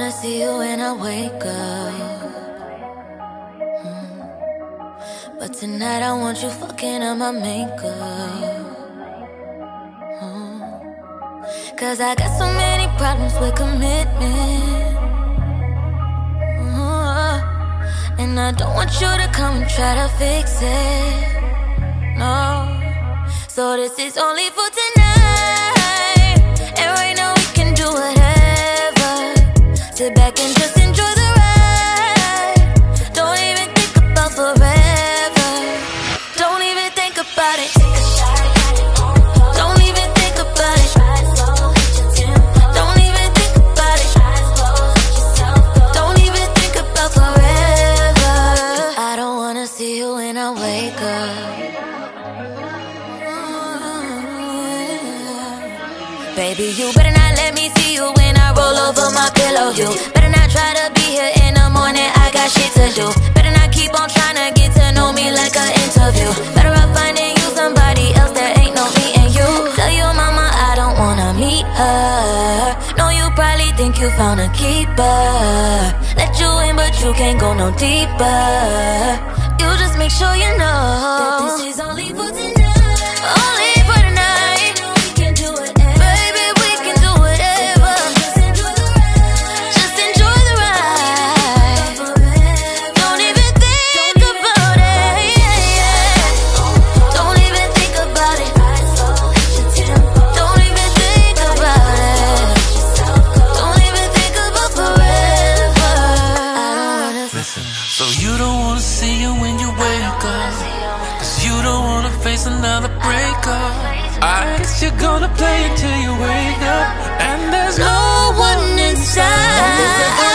wanna see you when I wake up. But tonight I want you fucking up my makeup. Cause I got so many problems with commitment. And I don't want you to come and try to fix it. No. So this is only for tonight. And right now we can do whatever. Sit back and just enjoy the ride. Don't even think about forever. Don't even think about it. Don't even think about it. Don't even think about it. Don't even think about forever. I don't wanna see you when I wake up. Baby, you better not let me see you when I roll over my pillow. You better not try to be here in the morning, I got shit to do. Better not keep on trying to get to know me like an interview. Better off finding you somebody else that ain't no me and you. Tell your mama I don't wanna meet her. No, you probably think you found a keeper. Let you in but you can't go no deeper. You just make sure you know that this is only for tonight. Only for tonight. We can do whatever. Baby, we can do whatever. Just enjoy the ride. Don't even think about it. Don't even think about it. Don't even think about it. Don't even think about forever. I don't wanna Listen, so you don't wanna see you when you wake up, cause you don't wanna face another breakup. I guess you're gonna play until you wake up, and there's no one inside.